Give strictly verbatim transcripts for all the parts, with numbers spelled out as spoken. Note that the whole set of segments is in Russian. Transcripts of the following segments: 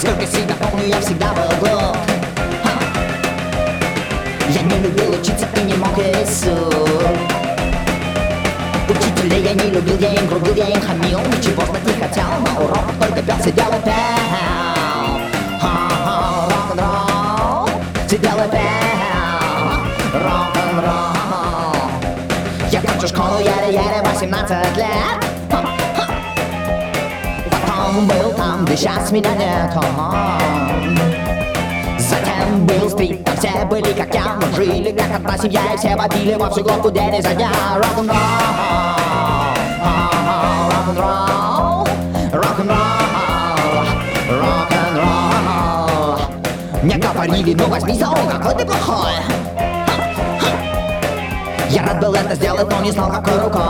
Насколько себя помню, я всегда был глуп. Я не любил учиться и не мог рису. Учителей я не любил, я им грубил, я им хамил. Ничего знать не хотел, на уроках только пел, сидел и пел. Рок-н-ролл, сидел и пел. Рок-н-ролл. Я кончу школу еле-еле восемнадцать лет. Потом был там, где сейчас меня нет. Затем был стрит, там все были как я. Мы жили как одна семья, и все водили во всю глотку день изо дня. Рок-н-ролл, рок-н-ролл, рок-н-ролл, рок-н-ролл. Мне говорили, ну возьми за ум, какой ты плохой. Я рад был это сделать, но не знал, какой рукой.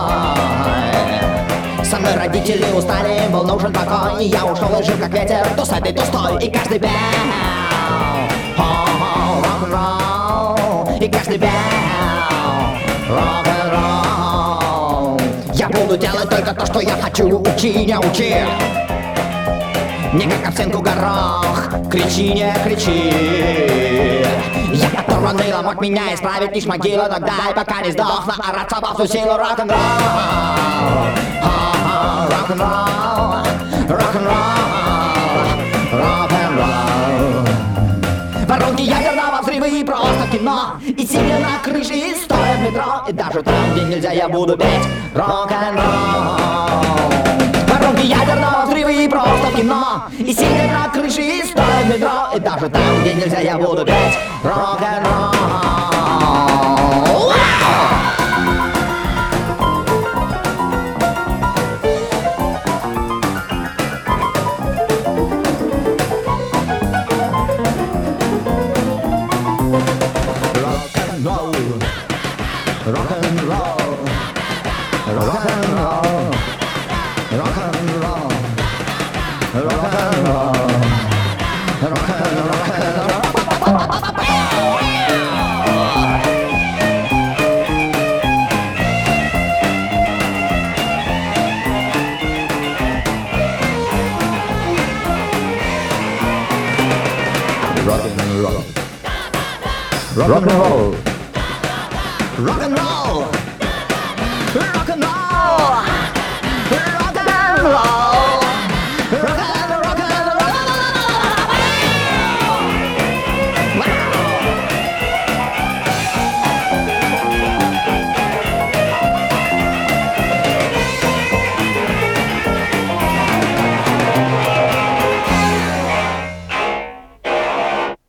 Со мной родители устали, им был нужен покой. И я ушел и жил как ветер, то с этой, то с той. И каждый пел рок-н-ролл, и каждый пел рок-н-ролл. Я буду делать только то, что я хочу. Учи, не учи. Не как об стенку горох. Кричи, не кричи. Я оторванный ломоть, меня исправить лишь могила. Тогда и пока не сдох, наораться во всю силу. Рок-н-ролл, рок-н-ролл, рок-н-ролл, рок-н-ролл. Воронки ядерного взрыва и просто кино. И сидя на крыше, и стоя в метро. И даже там, где нельзя, я буду петь рок-н-ролл. Воронки ядерного взрыва и просто кино. И сидя на крыше, и стоя в метро. И даже там, где нельзя, я буду петь рок-н-ролл. Rock-and-roll, rock-and-roll, rock-and-roll, rock-and-roll, rock-and-roll. Rock-and-roll, rock-and-roll. Rock and roll, rock and roll, rock and roll.